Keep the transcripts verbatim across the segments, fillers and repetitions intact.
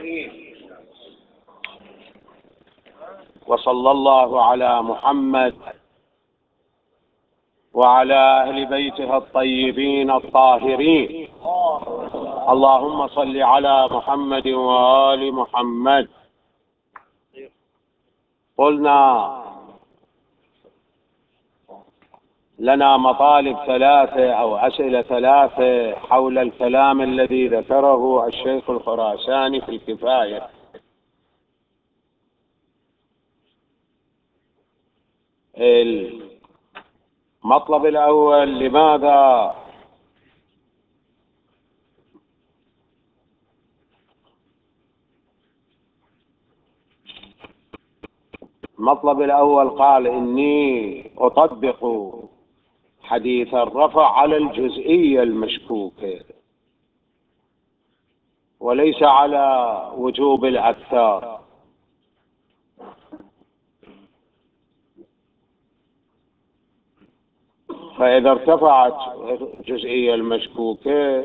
وصلى الله على محمد وعلى أهل بيته الطيبين الطاهرين. اللهم صل على محمد وآل محمد. قلنا لنا مطالب ثلاثة أو أسئلة ثلاثة حول الكلام الذي ذكره الشيخ الخراساني في الكفاية. المطلب الأول: لماذا المطلب الأول قال إني أطبق حديث الرفع على الجزئية المشكوكة وليس على وجوب الأكثار. فإذا ارتفعت الجزئية المشكوكة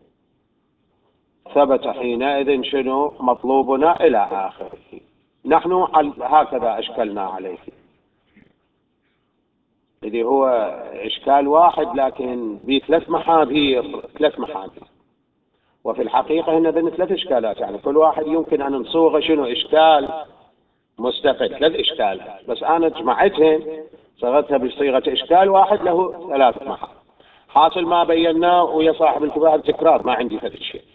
ثبت حينئذ شنو مطلوبنا إلى آخره. نحن هكذا أشكلنا عليه، الذي هو إشكال واحد لكن بثلاث محاذير ثلاث محاذير وفي الحقيقة هنا ذن ثلاث إشكالات، يعني كل واحد يمكن أن نصوغه شنو إشكال مستقل، ثلاث إشكالات، بس أنا جمعتهم صغرتها بصيغة إشكال واحد له ثلاث محاذير. حاصل ما بيناه ويا صاحب الكفاية تكرار، ما عندي ثلاث شيء.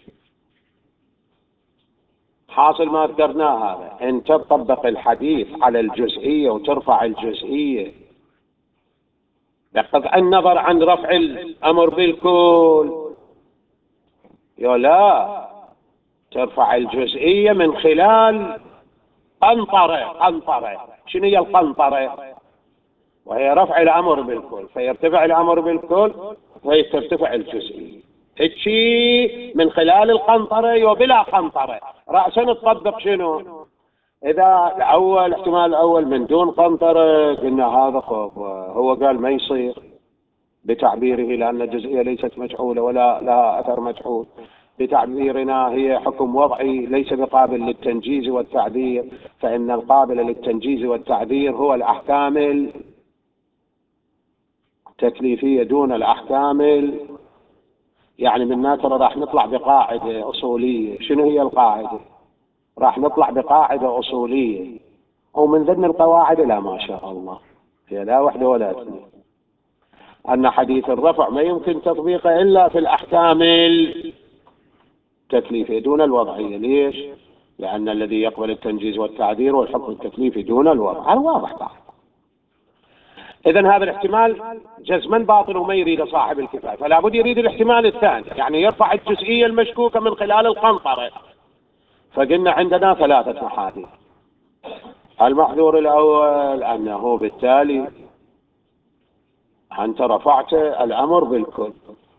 حاصل ما ذكرناه هذا، أن تطبق الحديث على الجزئية وترفع الجزئية بقطع النظر عن رفع الأمر بالكل، يا لا ترفع الجزئية من خلال قنطرة. قنطرة شنو هي القنطرة؟ وهي رفع الأمر بالكل، فيرتفع الأمر بالكل ويرتفع الجزئية هيك من خلال القنطرة وبلا قنطرة. رأسا تطبق شنو؟ إذا الأول احتمال الأول من دون قنطرة قلنا هذا خوف، هو قال ما يصير بتعبيره لأن الجزئية ليست مجعولة ولا لها أثر مجعول. بتعبيرنا هي حكم وضعي ليس بقابل للتنجيز والتعذير، فإن القابل للتنجيز والتعذير هو الأحكام التكليفية دون الأحكام. يعني من ناترة راح نطلع بقاعدة أصولية. شنو هي القاعدة؟ راح نطلع بقاعدة أصولية، ومن ضمن القواعد لا ما شاء الله هي لا واحدة ولا اثنين، أن حديث الرفع ما يمكن تطبيقه إلا في الأحكام التكليفية دون الوضعية. ليش؟ لأن الذي يقبل التنجيز والتعذير والحكم التكليفي دون الوضع. هذا واضح طبعا. إذن هذا الاحتمال جزما باطل وما يريد صاحب الكفاية، فلا بد يريد الاحتمال الثاني، يعني يرفع الجزئية المشكوكة من خلال القنطرة. فقلنا عندنا ثلاثة محاذير. المحذور الأول أنه بالتالي أنت رفعت الأمر بالكل،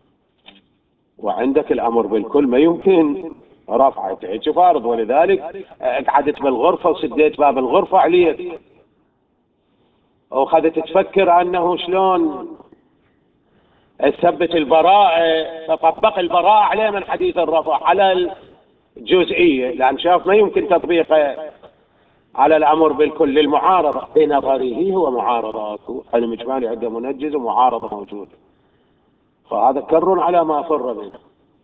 وعندك الأمر بالكل ما يمكن رفعه تعيش فارض، ولذلك قعدت بالغرفة وسديت باب الغرفة عليك وخذت تفكر أنه شلون تثبت البراءة، فطبق البراءة عليه من حديث الرفع على الجزئية، لأن شاف ما يمكن تطبيقه على الأمر بالكل للمعارضة بنظره هو معارضاته. المجمالي عنده منجز ومعارضة موجودة، فهذا كر على ما فر منه.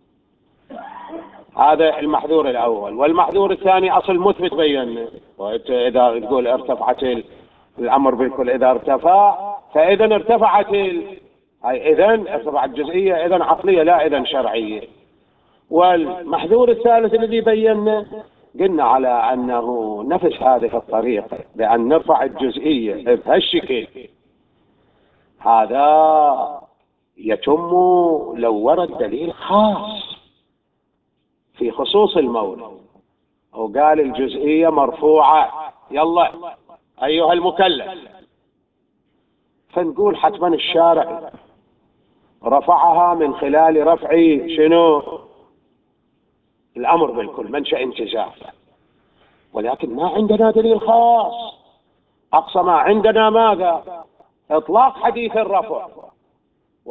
هذا المحذور الأول. والمحذور الثاني أصل مثبت بينه، إذا تقول ارتفعت الأمر بالكل إذا ارتفع فإذا ارتفعت ال... أي إذن ارتفعت جزئية إذن عقلية لا إذن شرعية. والمحذور الثالث الذي بينه قلنا على أنه نفس هذه الطريقة بأن نرفع الجزئية بهالشكل هذا يتم لو ورد دليل خاص في خصوص المولى وقال الجزئية مرفوعة يلا أيها المكلف، فنقول حتما الشارع رفعها من خلال رفع شنو الأمر بالكل منشأ انتزاع، ولكن ما عندنا دليل خاص. أقصى ما عندنا ماذا؟ إطلاق حديث الرفع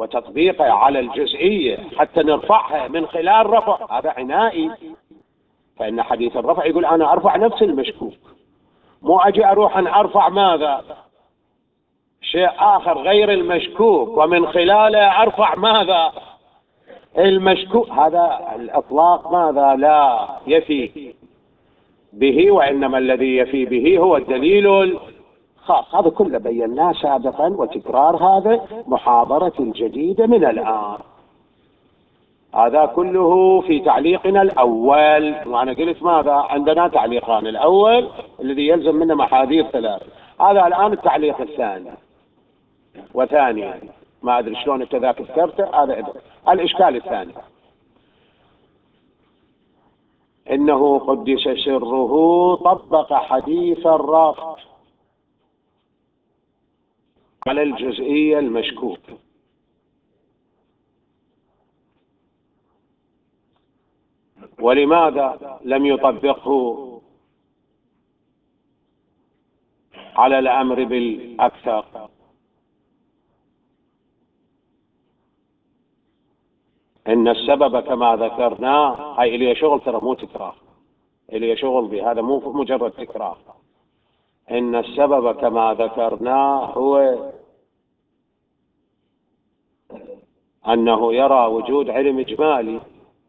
وتطبيقه على الجزئية حتى نرفعها من خلال رفع، هذا عنائي فإن حديث الرفع يقول أنا أرفع نفس المشكوك، مو أجي أروح أن أرفع ماذا؟ شيء آخر غير المشكوك، ومن خلاله أرفع ماذا؟ المشكوك. هذا الإطلاق ماذا؟ لا يفي به، وإنما الذي يفي به هو الدليل الخاص. هذا كله بيناه سابقا، وتكرار هذا محاضرة جديدة من الآن. هذا كله في تعليقنا الأول، وأنا قلت ماذا؟ عندنا تعليقان، الأول الذي يلزم منه محاذير ثلاث، هذا الآن التعليق الثاني وثانيا ما أدري شلون أنت ذاك ذكرته. هذا الإشكال الثاني، إنه قدس سره طبق حديث الرفع على الجزئية المشكوك. ولماذا لم يطبقه على الأمر بالأكثر؟ إن السبب كما ذكرنا، هاي إلي شغل ترى مو تكرار، إلي شغل بهذا مو مجرد تكرار. إن السبب كما ذكرنا هو أنه يرى وجود علم إجمالي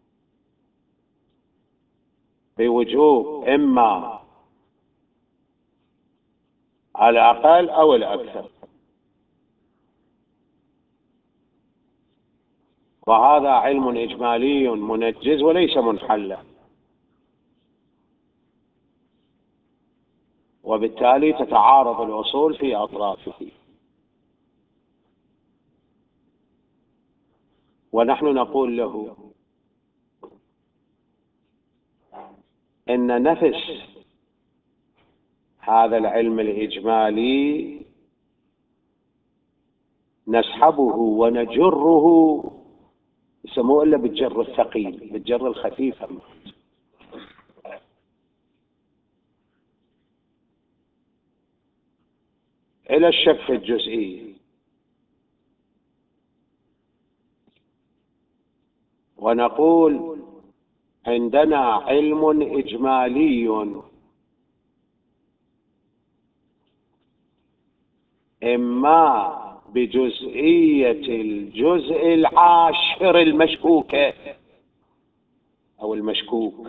بوجوب إما الأقل أو الأكثر، وهذا علم إجمالي منجز وليس منحلا، وبالتالي تتعارض الأصول في أطرافه. ونحن نقول له إن نفس هذا العلم الإجمالي نسحبه ونجره، يسموه إلا بالجر الثقيل، بالجر الخفيف، إلى الشك الجزئي. ونقول عندنا علم إجمالي إما بجزئية الجزء العاشر المشكوك أو المشكوك،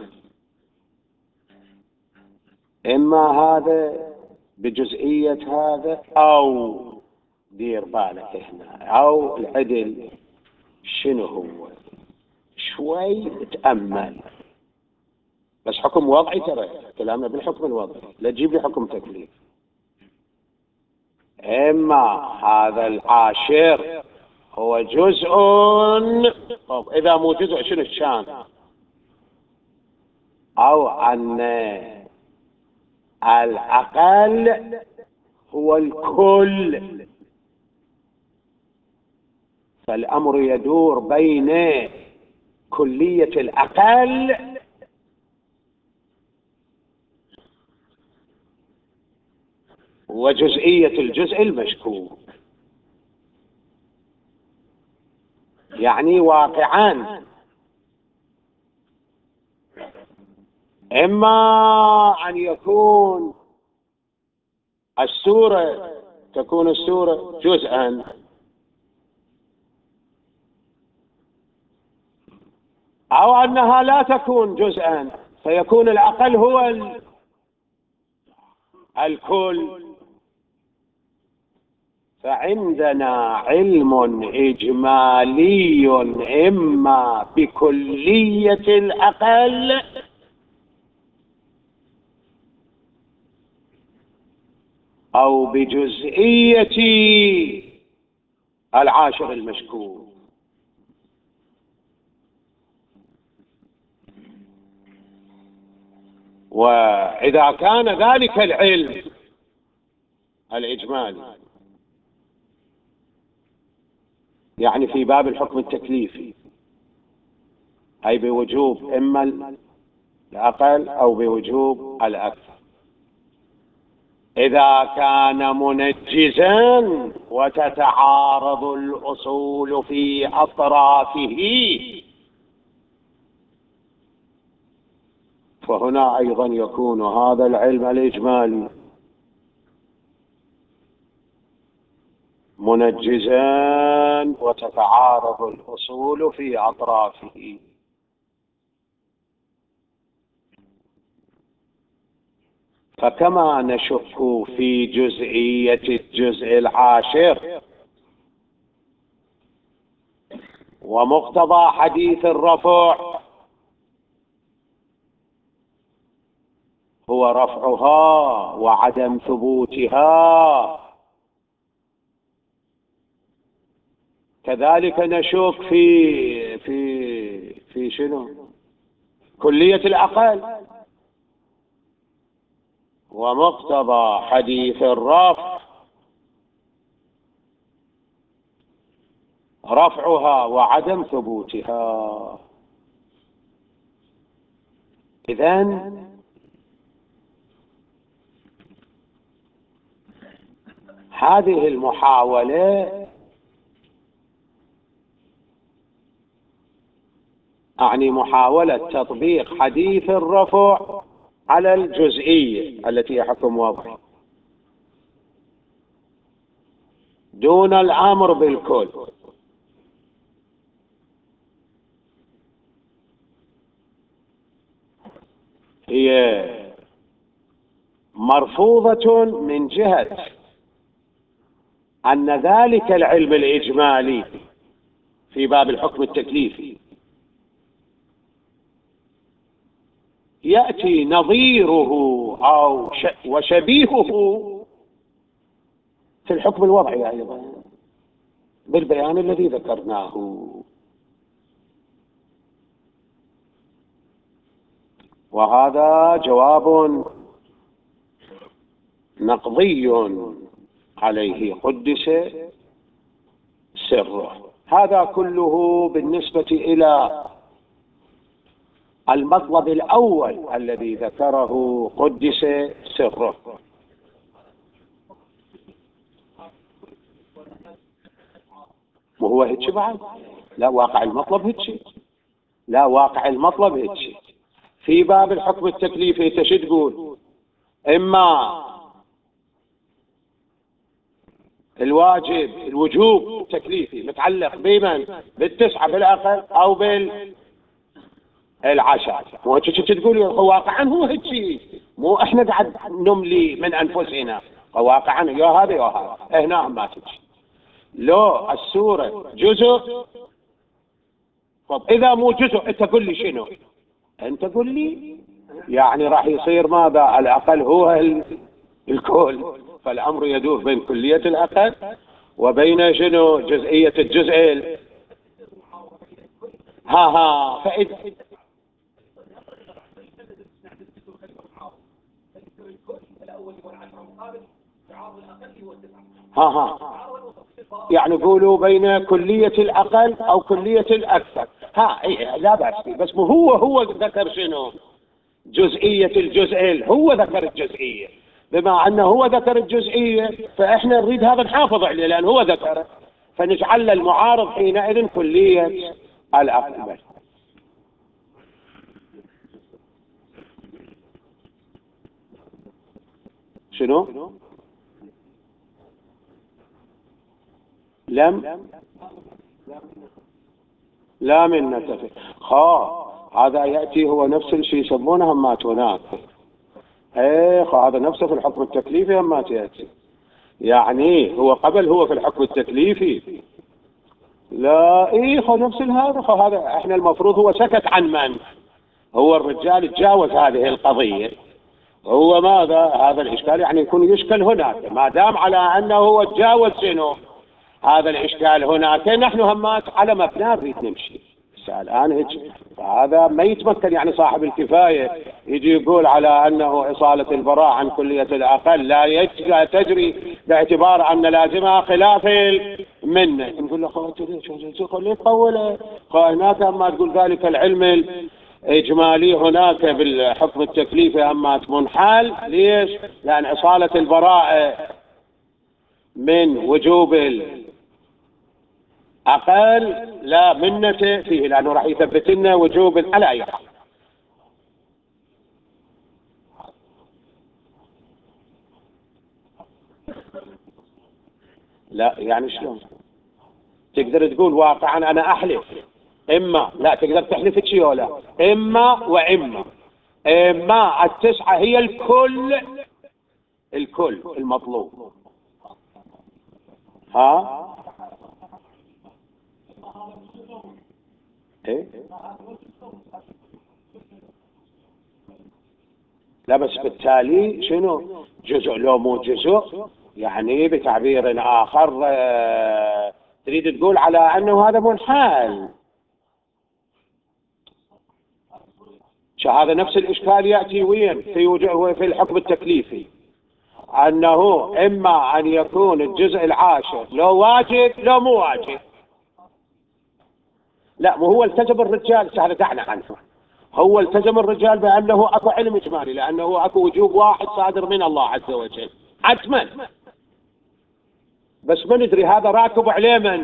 إما هذا بجزئية هذا، أو دير بالك هنا، أو العدل شنو هو؟ شوي تأمل، بس حكم وضعي، ترى كلامنا بالحكم الوضعي، لا تجيب لي حكم تكليف. إما هذا العاشر هو جزء، طب إذا مو جزء شنو الشان؟ أو أن الأقل هو الكل، فالأمر يدور بين كلية الأقل وجزئية الجزء المشكوك. يعني واقعا إما أن يكون السورة تكون السورة جزءا، أو أنها لا تكون جزءا فيكون الأقل هو الكل. فعندنا علم إجمالي إما بكلية الأقل أو بجزئية العاشر المشكوك. وإذا كان ذلك العلم الإجمالي يعني في باب الحكم التكليفي، أي بوجوب إما الأقل أو بوجوب الأكثر، إذا كان منجزا وتتعارض الأصول في أطرافه فهنا أيضا يكون هذا العلم الإجمالي منجزا وتتعارض الأصول في أطرافه. فكما نشك في جزئية الجزء العاشر ومقتضى حديث الرفع هو رفعها وعدم ثبوتها، كذلك نشك في في في شنو كلية الأقل ومقتضى حديث الرفع رفعها وعدم ثبوتها. إذن هذه المحاولة أعني محاولة تطبيق حديث الرفع على الجزئية التي هي حكم واضح دون الأمر بالكل، هي مرفوضة من جهة أن ذلك العلم الإجمالي في باب الحكم التكليفي يأتي نظيره أو وشبيهه في الحكم الوضعي أيضا بالبيان الذي ذكرناه. وهذا جواب نقضي عليه قدس سره. هذا كله بالنسبة إلى المطلب الأول الذي ذكره قدس سره. وهو هيك بعد لا واقع المطلب هيك، لا واقع المطلب هيك في باب الحكم التكليفي. انت شو تقول؟ اما الواجب الوجوب التكليفي متعلق بمن؟ بالتسعة بالأقل أو بالعشرة. مو شو تقول؟ واقعا هو هيك، مو احنا قاعد نملي من أنفسنا. واقعا يا هذا يا هذا هنا ما تجي. لو السورة جزء، طب إذا مو جزء أنت قل لي شنو؟ أنت قل لي يعني راح يصير ماذا؟ الأقل هو الكل. فالأمر يدور بين كلية الأقل وبين شنو؟ جزئية الجزء. ها ها فإذا ها ها يعني قولوا بين كلية الأقل أو كلية الأكثر. ها إيه لا بأس، بس هو هو ذكر شنو؟ جزئية الجزء. هو ذكر الجزئية، بما أنه هو ذكر الجزئية فإحنا نريد هذا نحافظ عليه لأن هو ذكره، فنجعل المعارض حينئذ كلية الأقل. شنو؟ لم لا من نتفق. خا هذا يأتي هو نفس الشيء يسمونه همات هناك. ايه هذا نفسه في الحكم التكليفي همات يأتي، يعني هو قبل هو في الحكم التكليفي لا ايه خو نفس هذا. خو هذا احنا المفروض هو سكت عن من؟ هو الرجال تجاوز هذه القضية. هو ماذا؟ هذا الإشكال يعني يكون يشكل هناك، ما دام على أنه هو تجاوز شنو هذا الإشكال هناك، نحن همات على مبنى نريد نمشي. الآن هيك هذا ما يتمكن يعني صاحب الكفاية يجي يقول على أنه إصالة البراء عن كلية الأقل لا تجري باعتبار أن لازمها خلاف منه. نقول له خليه يطول. هناك أما تقول ذلك العلم الإجمالي هناك بالحكم التكليفي أما منحال. ليش؟ لأن إصالة البراء من وجوب أقل لا منة فيه، لأنه راح يثبت لنا وجوب على أي حال. لا يعني شلون تقدر تقول واقعا أنا أحلف إما لا تقدر تحلف شيء ولا إما وإما إما التسعة هي الكل الكل المطلوب ها إيه؟ لا بس بالتالي شنو جزء لو مو جزء يعني بتعبير آخر آه تريد تقول على أنه هذا منحال هذا نفس الإشكال يأتي وين في في الحكم التكليفي أنه إما أن يكون الجزء العاشر لو واجب لو مو واجب لا مو هو التزم الرجال هذا دعنا عنه هو التزم الرجال بأنه أكو علم إجمالي لأنه أكو وجوب واحد صادر من الله عز وجل حتما بس ما ندري هذا راكب عليه من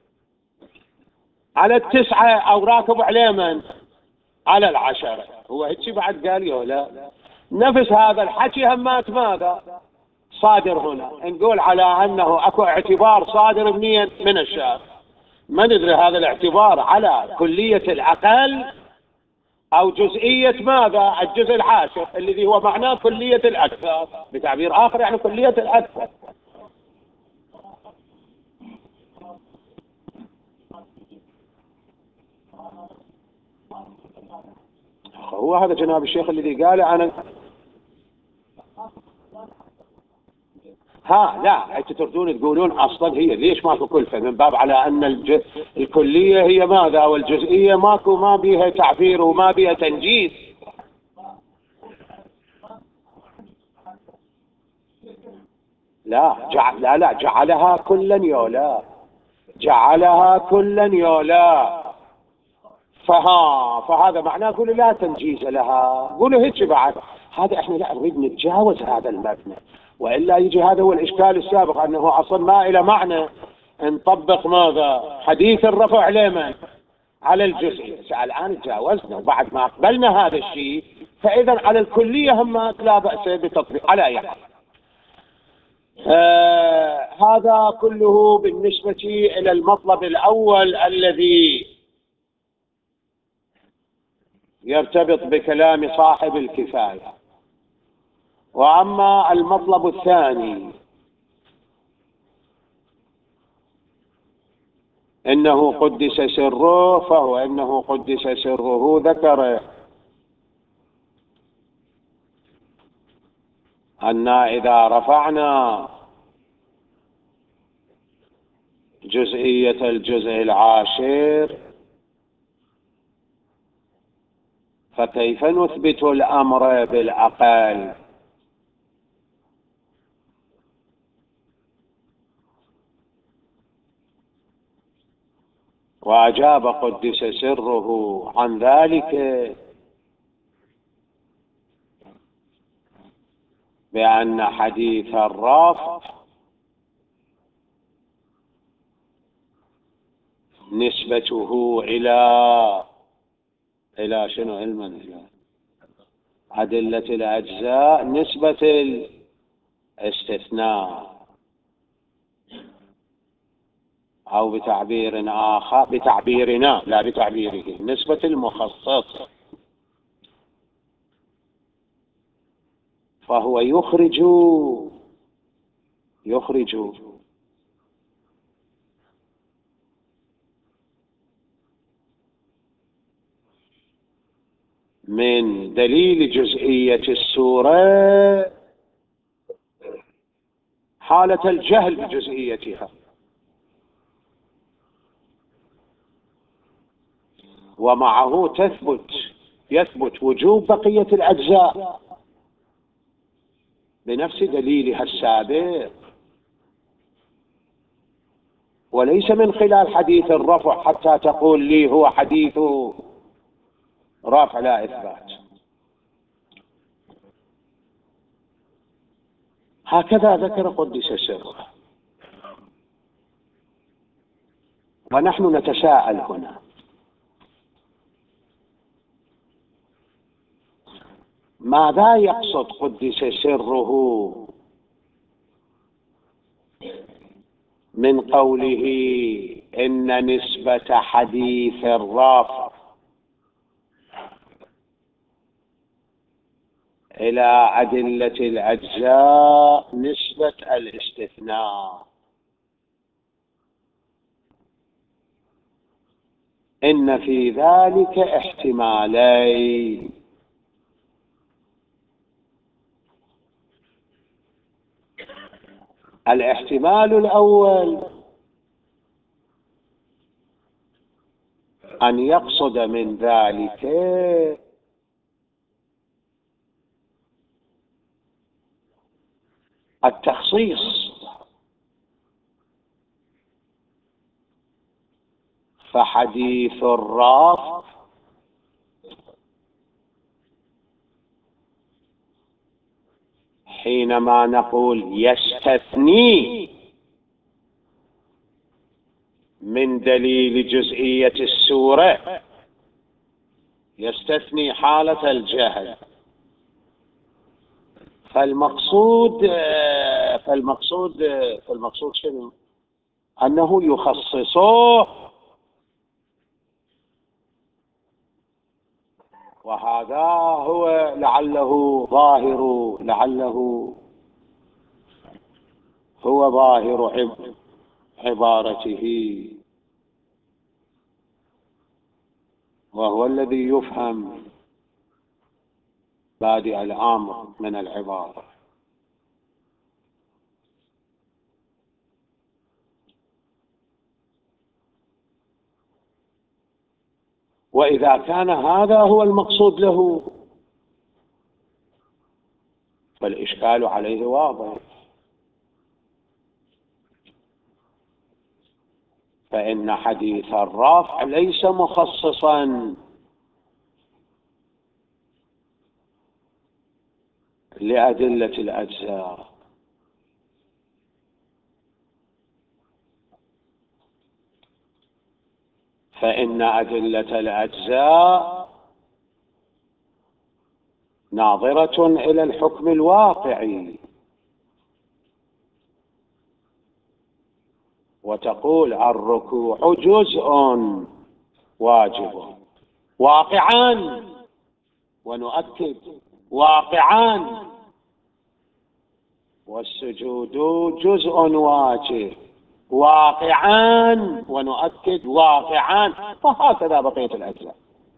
على التسعة أو راكب عليه من على العشرة هو هيك بعد قال له لا نفس هذا الحكي همات ماذا صادر هنا نقول على أنه أكو اعتبار صادر منين من الشارع ما ندري هذا الاعتبار على كلية الأقل أو جزئية ماذا الجزء العاشر الذي هو معناه كلية الأكثر بتعبير آخر يعني كلية الأكثر هو هذا جناب الشيخ الذي قال أنا ها لا انتم تردون تقولون اصلا هي ليش ماكو كلفه من باب على ان الج... الكليه هي ماذا والجزئيه ماكو ما بيها تعبير وما بيها تنجيز لا جعل لا لا جعلها كلا يولا جعلها كلا يولا فها فهذا معناه قولوا لا تنجيز لها قولوا هيك بعد هذا احنا لا نريد نتجاوز هذا المبنى والا يجي هذا هو الاشكال السابق انه اصلا ما الى معنى نطبق ماذا حديث الرفع لمن على الجزء الان تجاوزنا وبعد ما قبلنا هذا الشيء فاذا على الكليه هم لا باس بتطبيق على اي حال آه هذا كله بالنسبه الى المطلب الاول الذي يرتبط بكلام صاحب الكفاية. وأما المطلب الثاني إنه قدس سره فهو إنه قدس سره ذكر أن إذا رفعنا جزئية الجزء العاشر فكيف نثبت الأمر بالأقل وأجاب قدس سره عن ذلك بأن حديث الرفع نسبته إلى إلى شنو علما إلى أدلة الأجزاء نسبة الاستثناء أو بتعبير آخر بتعبيرنا لا بتعبيره نسبة المخصص فهو يخرج يخرج من دليل جزئية السورة حالة الجهل بجزئيتها ومعه تثبت يثبت وجوب بقية الأجزاء بنفس دليلها السابق وليس من خلال حديث الرفع حتى تقول لي هو حديث رفع لا إثبات. هكذا ذكر قدس سره. ونحن نتساءل هنا ماذا يقصد قدس سره من قوله إن نسبة حديث الرافع إلى أدلة الأجزاء نسبة الاستثناء، إن في ذلك احتمالين: الاحتمال الأول أن يقصد من ذلك التخصيص، فحديث الرافع حينما نقول يستثني من دليل جزئية السورة، يستثني حالة الجهل، فالمقصود فالمقصود فالمقصود شنو؟ أنه يخصصه، وهذا هو لعله ظاهر لعله هو ظاهر عبارته، وهو الذي يفهم بادئ الأمر من العبارة. وإذا كان هذا هو المقصود له فالإشكال عليه واضح، فإن حديث الرافع ليس مخصصا لأدلة الأجزاء، فإن أدلة الأجزاء ناظرة إلى الحكم الواقعي، وتقول الركوع جزء واجب واقعا، ونؤكد واقعا، والسجود جزء واجب واقعا، ونؤكد واقعا، وهكذا بقية الأجزاء.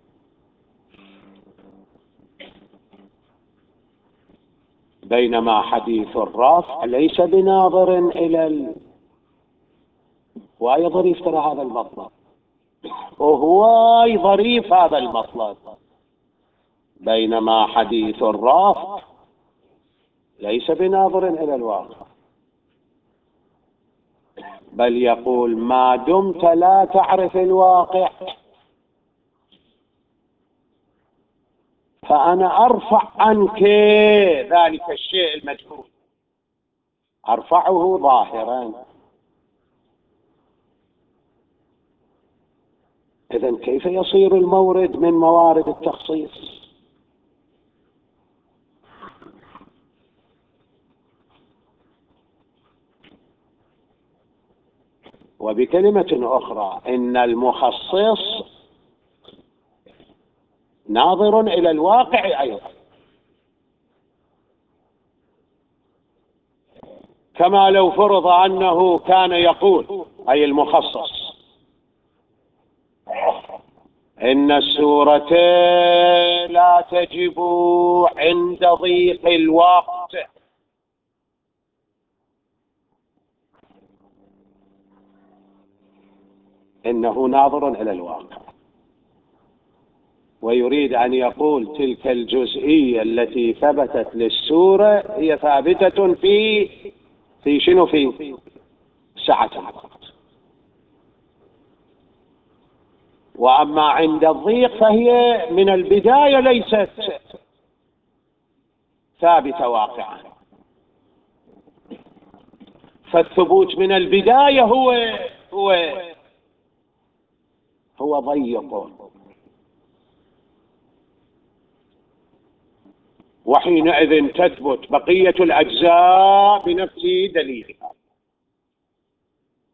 بينما حديث الرفع ليس بناظر إلى ال... وأي ظريف ترى هذا المطلب، وهو ظريف هذا المطلب. بينما حديث الرفع ليس بناظر إلى الواقع، بل يقول ما دمت لا تعرف الواقع فأنا أرفع عنك ذلك الشيء المجهول، أرفعه ظاهرا. إذن كيف يصير المورد من موارد التخصيص؟ وبكلمة أخرى إن المخصص ناظر إلى الواقع أيضا، كما لو فرض أنه كان يقول أي المخصص إن السورة لا تجب عند ضيق الوقت، إنه ناظر إلى الواقع، ويريد أن يقول تلك الجزئية التي ثبتت للسورة هي ثابتة في في شنو؟ في سعة الوقت، وأما عند الضيق فهي من البداية ليست ثابتة واقعا، فالثبوت من البداية هو هو هو ضيق، وحينئذ تثبت بقية الأجزاء بنفس دليلها.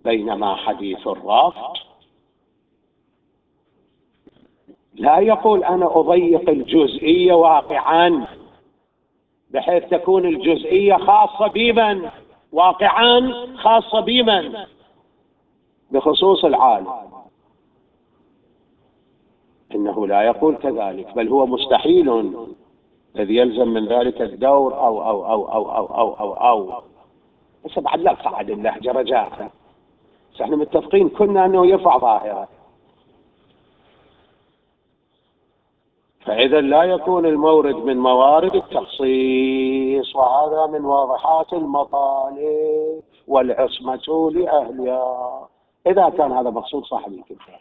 بينما حديث الرفع لا يقول أنا أضيق الجزئية واقعا بحيث تكون الجزئية خاصة بمن، واقعا خاصة بمن، بخصوص العالم. إنه لا يقول كذلك، بل هو مستحيل الذي يلزم من ذلك الدور أو أو أو أو أو أو أو, أو. بس بعد لا تصعد اللهجة رجاء، بس احنا متفقين كنا أنه يرفع ظاهرة. فإذا لا يكون المورد من موارد التخصيص، وهذا من واضحات المطالب والعصمة لأهلها. إذا كان هذا مقصود صاحب الكتاب،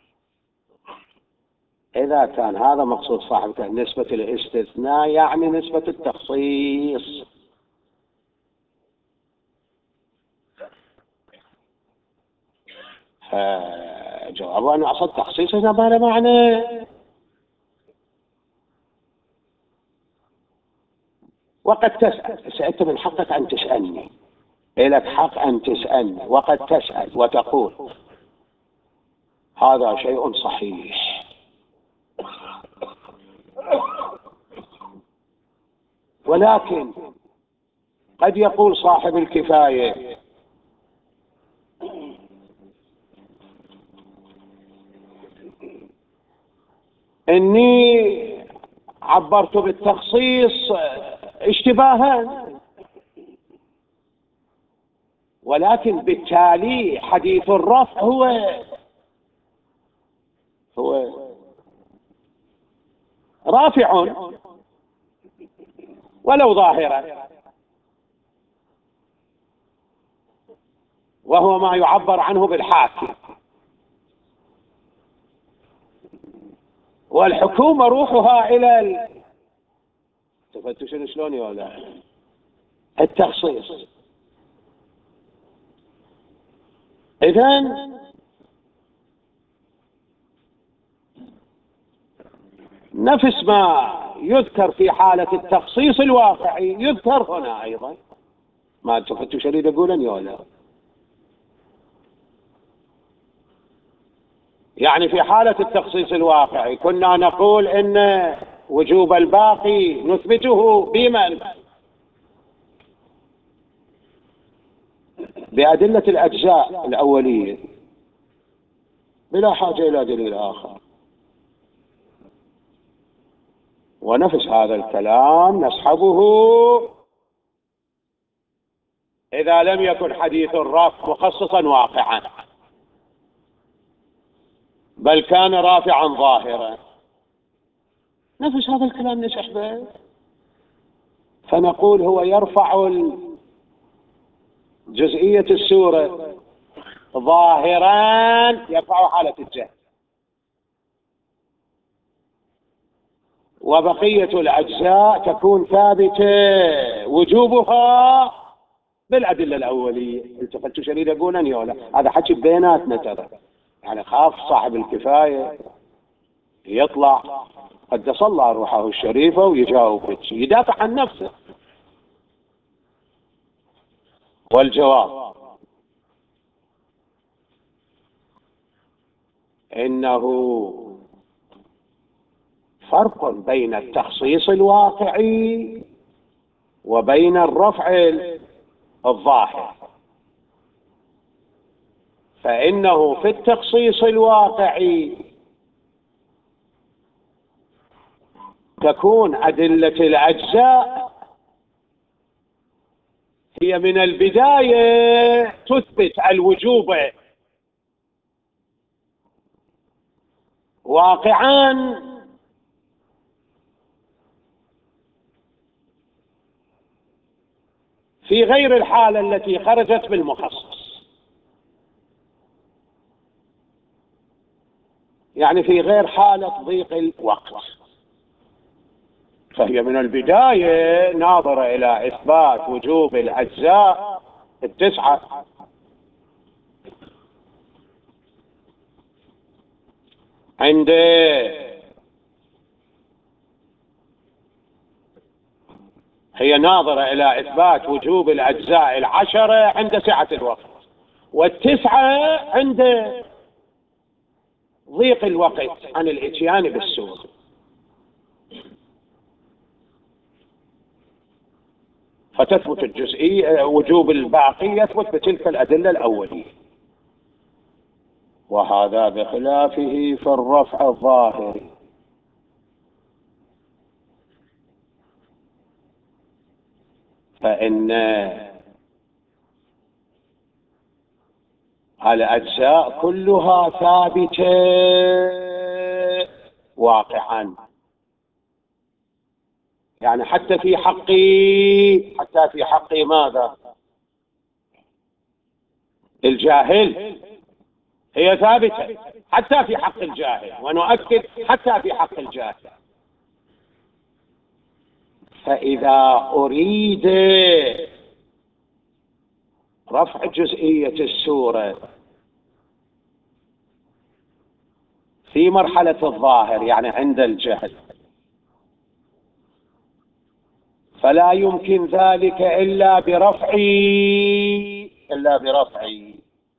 إذا كان هذا مقصود صاحب الكتاب نسبة الاستثناء يعني نسبة التخصيص. جواب أنا أقصد تخصيص هنا ما له معنى. وقد تسأل، سألت من حقك أن تسألني، لك حق أن تسألني، وقد تسأل وتقول هذا شيء صحيح، ولكن قد يقول صاحب الكفاية إني عبرت بالتخصيص اشتباها، ولكن بالتالي حديث الرفع هو هو رافع ولو ظاهرا، وهو ما يعبر عنه بالحاكم. والحكومة روحها إلى ال... تفتشون شلون ولا التخصيص. إذن نفس ما يذكر في حالة التخصيص الواقعي يذكر هنا أيضا. ما تفتش أريد أقول ولا يعني في حالة التخصيص الواقعي كنا نقول إن وجوب الباقي نثبته بمن؟ بأدلة الأجزاء الأولية بلا حاجة إلى دليل آخر. ونفس هذا الكلام نسحبه إذا لم يكن حديث الرفع مخصصا واقعا، بل كان رافعا ظاهرا، نفس هذا الكلام نسحبه، فنقول هو يرفع جزئية السورة ظاهرا، يرفع حالة الجهل، وبقية الأجزاء تكون ثابتة وجوبها بالأدلة الأولية. التفت شريد أقول يولا هذا حكي بيناتنا ترى، يعني خاف صاحب الكفاية يطلع قدس الله روحه الشريفة ويجاوب يدافع عن نفسه. والجواب إنه فرق بين التخصيص الواقعي وبين الرفع الظاهر. فإنه في التخصيص الواقعي تكون أدلة الأجزاء هي من البداية تثبت الوجوب واقعا، في غير الحالة التي خرجت بالمخصص، يعني في غير حالة ضيق الوقت، فهي من البداية ناظرة إلى إثبات وجوب الأجزاء التسعة. عند هي ناظرة إلى إثبات وجوب الأجزاء العشرة عند سعة الوقت، والتسعة عند ضيق الوقت عن الاتيان بالسورة. فتثبت الجزئية، وجوب الباقي يثبت بتلك الأدلة الأولية. وهذا بخلافه في الرفع الظاهري، فإن الأجزاء كلها ثابتة واقعا، يعني حتى في حقي حتى في حقي ماذا؟ الجاهل هي ثابتة حتى في حق الجاهل، ونؤكد حتى في حق الجاهل. فإذا أريد رفع جزئية السورة في مرحلة الظاهر، يعني عند الجهل، فلا يمكن ذلك إلا برفعي إلا برفعي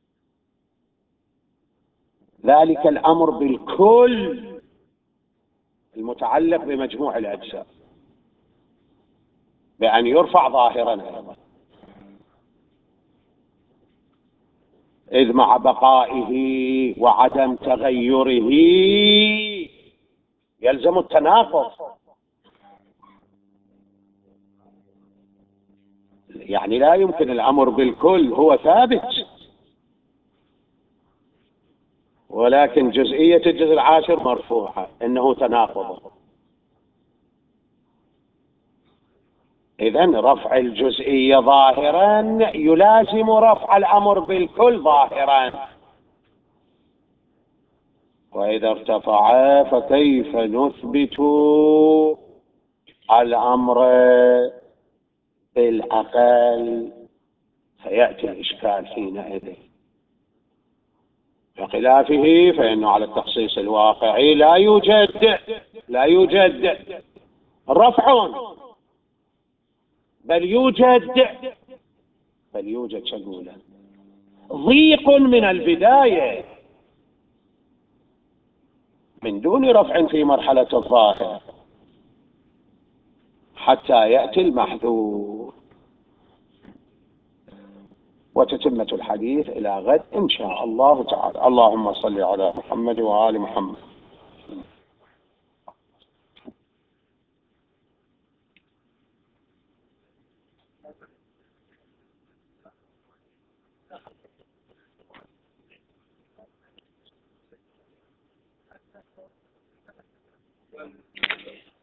ذلك الأمر بالكل المتعلق بمجموع الأجزاء، بأن يرفع ظاهرا أيضا، إذ مع بقائه وعدم تغيره يلزم التناقض. يعني لا يمكن الأمر بالكل هو ثابت، ولكن جزئية الجزء العاشر مرفوعة، إنه تناقض. إذن رفع الجزئية ظاهرا يلازم رفع الأمر بالكل ظاهرا، وإذا ارتفع فكيف نثبت الأمر بالأقل؟ فيأتي الإشكال حينئذ. بخلافه فإنه على التخصيص الواقعي لا يوجد لا يوجد رفع، بل يوجد بل يوجد شغولة ضيق من البداية من دون رفع في مرحلة الظاهر حتى يأتي المحذور. وتتمة الحديث إلى غد إن شاء الله تعالى. اللهم صل على محمد وآل محمد.